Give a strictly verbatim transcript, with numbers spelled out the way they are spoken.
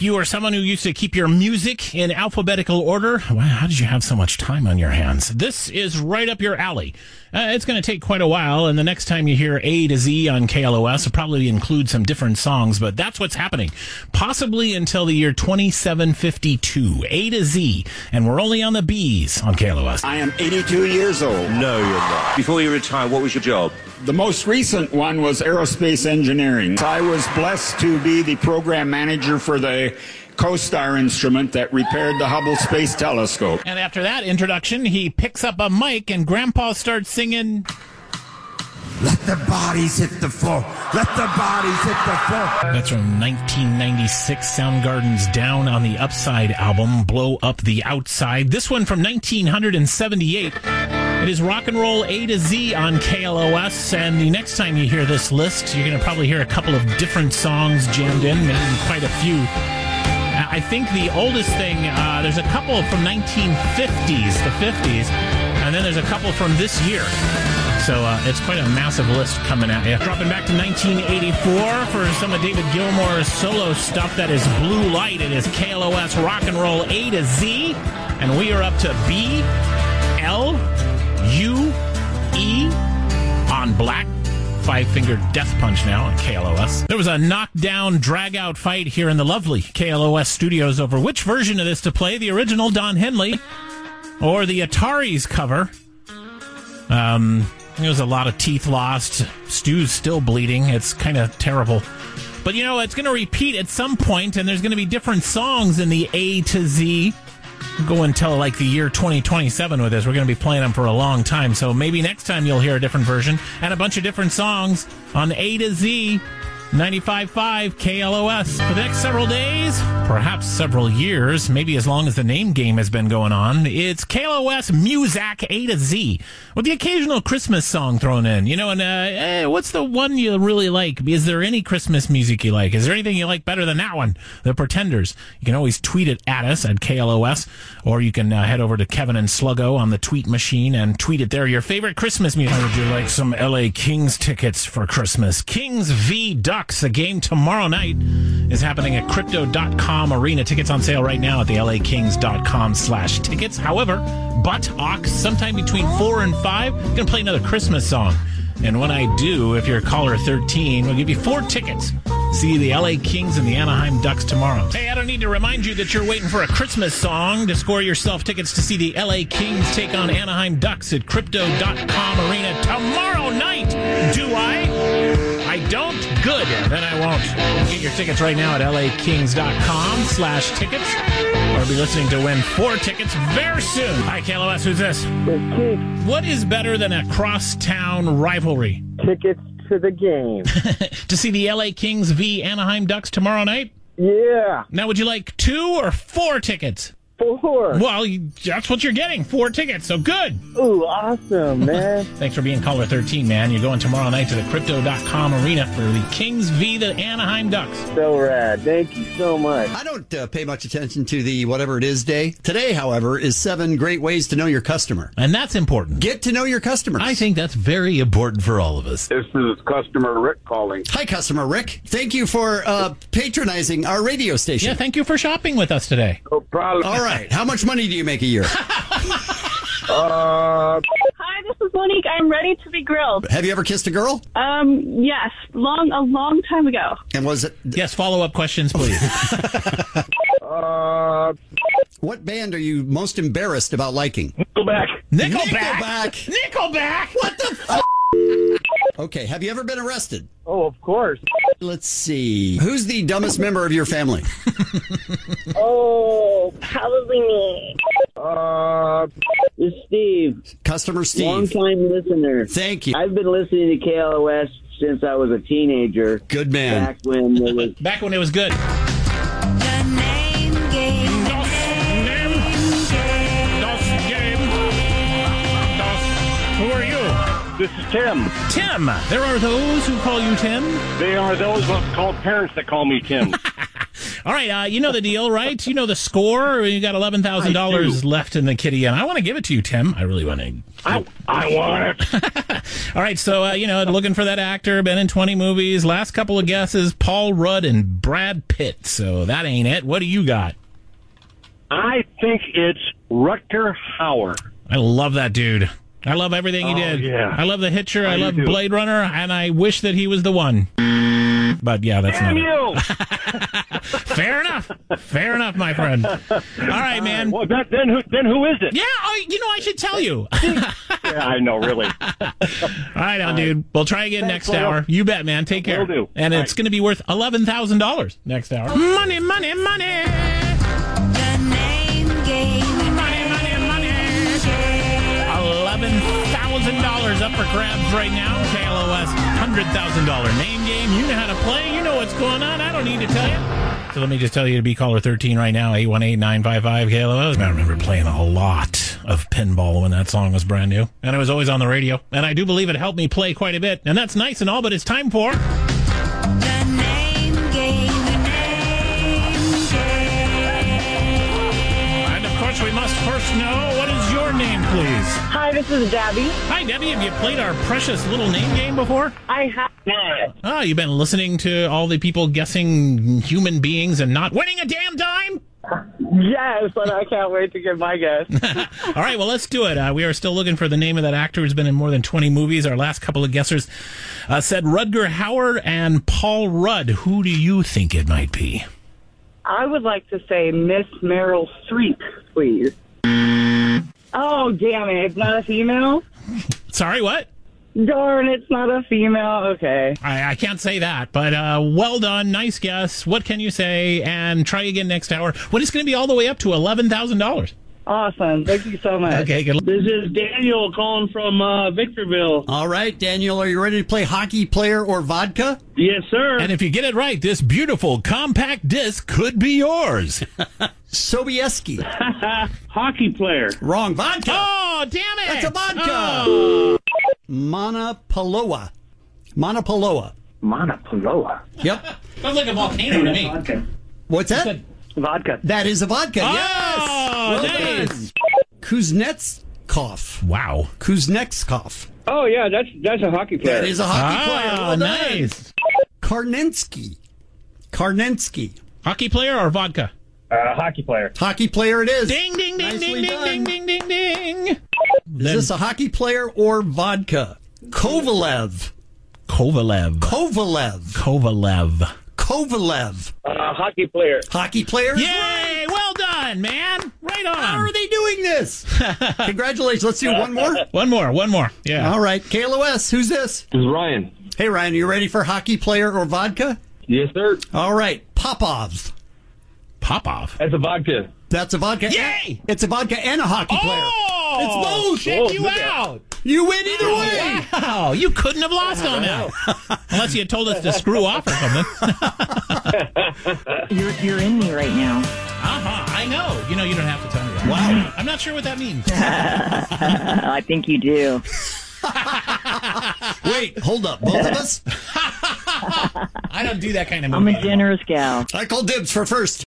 If you are someone who used to keep your music in alphabetical order, wow, how did you have so much time on your hands? This is right up your alley. Uh, it's going to take quite a while, and the next time you hear A to Z on K L O S will probably include some different songs, but that's what's happening. Possibly until the year twenty-seven fifty-two. A to Z, and we're only on the B's on K L O S. I am eighty-two years old. No, you're not. Before you retire, what was your job? The most recent one was aerospace engineering. I was blessed to be the program manager for the CoStar instrument that repaired the Hubble Space Telescope. And after that introduction, he picks up a mic and Grandpa starts singing... Let the bodies hit the floor. Let the bodies hit the floor. That's from nineteen ninety-six, Soundgarden's Down on the Upside album, Blow Up the Outside. This one from nineteen seventy-eight. It is Rock and Roll A to Z on K L O S, and the next time you hear this list, you're going to probably hear a couple of different songs jammed in, maybe quite a few. I think the oldest thing, uh, there's a couple from nineteen fifties, the fifties, and then there's a couple from this year. So uh, it's quite a massive list coming at you. Dropping back to nineteen eighty-four for some of David Gilmour's solo stuff. That is Blue Light. It is K L O S Rock and Roll A to Z. And we are up to B, L, U, E on Black. Five-finger death punch now on K L O S. There was a knockdown, drag-out fight here in the lovely K L O S studios over which version of this to play, the original Don Henley or the Atari's cover. Um... There was a lot of teeth lost. Stu's still bleeding. It's kind of terrible. But, you know, it's going to repeat at some point, and there's going to be different songs in the A to Z. Go until, like, the year twenty twenty-seven with this. We're going to be playing them for a long time. So maybe next time you'll hear a different version and a bunch of different songs on A to Z. ninety-five point five K L O S. For the next several days, perhaps several years, maybe as long as the name game has been going on, it's K L O S Muzak A to Z, with the occasional Christmas song thrown in. You know, and uh, eh, what's the one you really like? Is there any Christmas music you like? Is there anything you like better than that one? The Pretenders. You can always tweet it at us at K L O S, or you can uh, head over to Kevin and Sluggo on the tweet machine and tweet it there. Your favorite Christmas music. Would you like some L A Kings tickets for Christmas? Kings v. Ducks. The game tomorrow night is happening at Crypto dot com Arena. Tickets on sale right now at the L A Kings dot com slash tickets. However, but Ox, sometime between four and five, I'm going to play another Christmas song. And when I do, if you're caller thirteen, we'll give you four tickets. See the L A Kings and the Anaheim Ducks tomorrow. Hey, I don't need to remind you that you're waiting for a Christmas song to score yourself tickets to see the L A Kings take on Anaheim Ducks at Crypto dot com Arena tomorrow night. Do I? I don't? Good. Then I won't. Get your tickets right now at L A Kings dot com slash tickets. Or be listening to win four tickets very soon. Hi, K L O S. Who's this? What is better than a crosstown rivalry? Tickets to the game. To see the L A Kings v. Anaheim Ducks tomorrow night? Yeah. Now, would you like two or four tickets? Four. Well, you, that's what you're getting. Four tickets. So good. Ooh, awesome, man. Thanks for being caller thirteen, man. You're going tomorrow night to the Crypto dot com Arena for the Kings v. the Anaheim Ducks. So rad. Thank you so much. I don't uh, pay much attention to the whatever it is day. Today, however, is seven great ways to know your customer. And that's important. Get to know your customers. I think that's very important for all of us. This is customer Rick calling. Hi, customer Rick. Thank you for uh, patronizing our radio station. Yeah, thank you for shopping with us today. No problem. All right. How much money do you make a year? uh, Hi, this is Monique. I'm ready to be grilled. Have you ever kissed a girl? Um, yes, long a long time ago. And was it? Yes, follow-up questions, please. uh, what band are you most embarrassed about liking? Nickelback. Nickelback. Nickelback. Nickelback. What the f***? Okay, have you ever been arrested? Oh, of course. Let's see. Who's the dumbest member of your family? Oh, probably me. Uh, It's Steve. Customer Steve. Long-time listener. Thank you. I've been listening to K L O S since I was a teenager. Good man. Back when there was... Back when it was good. The name game. Das Name Game. Das Game. Das. Who are you? this is Tim. Tim. There are those who call you Tim. They are those called parents that call me Tim. All right, uh, you know the deal, right? You know the score. You got eleven thousand dollars left in the kitty, and I want to give it to you, Tim. I really want to. I, I want it. All right, so, uh, you know, looking for that actor, been in twenty movies. Last couple of guesses, Paul Rudd and Brad Pitt. So that ain't it. What do you got? I think it's Rutger Hauer. I love that dude. I love everything he Oh, did. yeah. I love The Hitcher. I do love too. Blade Runner, and I wish that he was the one. But, yeah, that's Damn not you! it. Fair enough. Fair enough, my friend. All right, man. Well, that, then who? Then who is it? Yeah, oh, you know, I should tell you. Yeah, I know, really. All right, now, dude. We'll try again Thanks, next Leo. hour. You bet, man. Take care. Will do. And All it's right. going to be worth eleven thousand dollars next hour. Money, money, money. The name game. Money, money, money. eleven thousand dollars up for grabs right now. K L O S one hundred thousand dollars name game. You know how to play. You know what's going on. I don't need to tell you. So let me just tell you to be caller thirteen right now, eight one eight, nine five five, K L O S. I remember playing a lot of pinball when that song was brand new. And it was always on the radio. And I do believe it helped me play quite a bit. And that's nice and all, but it's time for... The name game. Name game. And of course, we must first know, what is your name, please? Hi, this is Debbie. Hi, Debbie. Have you played our precious little name game before? I have not. Oh, you've been listening to all the people guessing human beings and not winning a damn dime? Yes, and I can't wait to get my guess. All right, well, let's do it. Uh, we are still looking for the name of that actor who's been in more than twenty movies. Our last couple of guessers uh, said Rutger Hauer and Paul Rudd. Who do you think it might be? I would like to say Miss Meryl Streep, please. Oh, damn it. It's not a female? Sorry, what? Darn, it's not a female. Okay. I, I can't say that, but uh, well done. Nice guess. What can you say? And try again next hour when it's going to be all the way up to eleven thousand dollars. Awesome. Thank you so much. Okay, good luck. This is Daniel calling from uh, Victorville. All right, Daniel, are you ready to play hockey player or vodka? Yes, sir. And if you get it right, this beautiful compact disc could be yours. Sobieski. Hockey player. Wrong. Vodka. Oh, damn it. That's a vodka. Oh. Manapaloa. Manapaloa. Manapaloa. Yep. Sounds like a volcano to me. What's that? Vodka. That is a vodka. Oh, Yes. Well nice. done. Kuznetsov. Wow. Kuznetsov. Oh, yeah, that's that's a hockey player. That is a hockey player. Ah, Well done. nice. Karnensky. Karnensky. Hockey player or vodka? Uh, hockey player. Hockey player it is. Ding, ding, ding, Nicely ding, done. ding, ding, ding, ding, ding. Is this a hockey player or vodka? Kovalev. Kovalev. Kovalev. Kovalev. Kovalev. Uh, hockey player. Hockey player is Yay! Well done, man. Right on. How are they doing this? Congratulations. Let's do one more. One more, one more. Yeah. All right. K L O S, who's this? This is Ryan. Hey, Ryan, are you ready for hockey player or vodka? Yes, sir. All right. Popov. Popov. That's a vodka. That's a vodka. Yay! It's a vodka and a hockey player. Oh! It's both. Check Oh, you look at- out. You win either way. Wow. You couldn't have lost on that. Unless you had told us to screw off or something. You're, you're in me right now. Uh-huh. I know. You know, you don't have to tell me that. Wow. I'm not sure what that means. I think you do. Wait, hold up. Both of us? I don't do that kind of I'm movie. a generous gal. I call dibs for first.